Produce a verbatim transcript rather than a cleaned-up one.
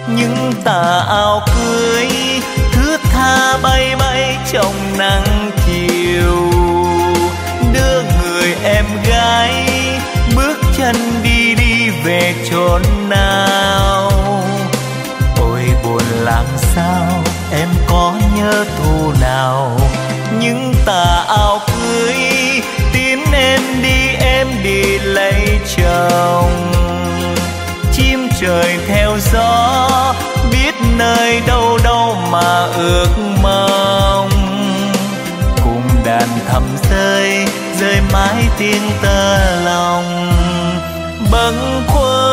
những tà áo cưới thướt tha bay bay trong nắng chiều, đưa người em gái bước chân đi đi về chốn nào. Ôi buồn làm sao em có nhớ thu nào, những tà áo cưới tín em đi em đi lấy chồng. Chim trời theo gió biết nơi đâu đâu mà ước mong, cùng đàn thầm rơi rơi mãi tiếng tơ lòng bâng khuâng.